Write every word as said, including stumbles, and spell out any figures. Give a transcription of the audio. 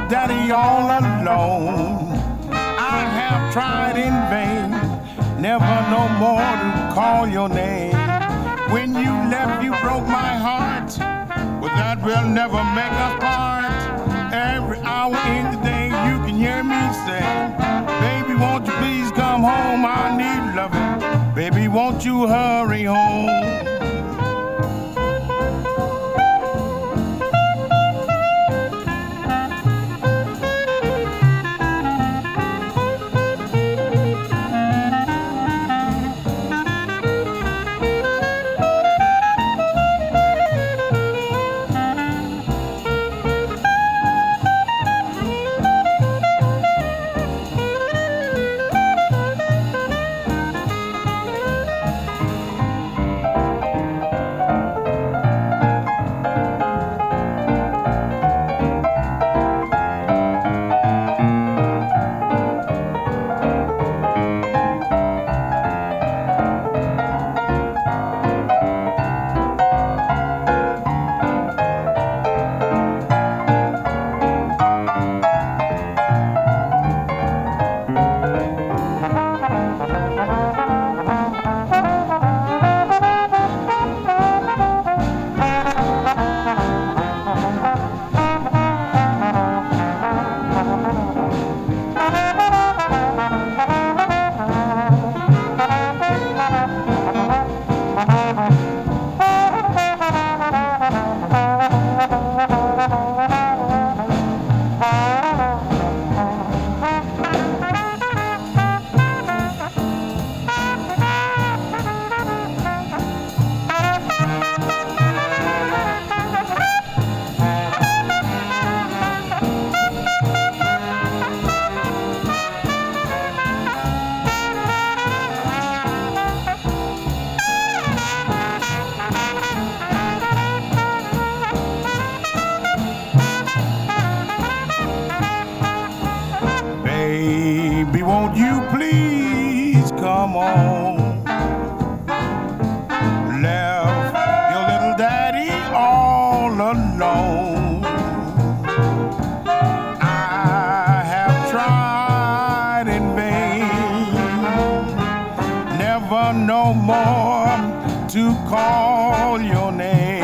daddy all alone. I have tried in vain, never no more to call your name. When you left, you broke my heart, but that will never make us part. Every hour in the day, you can hear me say, baby, won't you please come home? I need loving. Baby, won't you hurry home? Baby, won't you please come on? Left your little daddy all alone. I have tried in vain, never no more to call your name.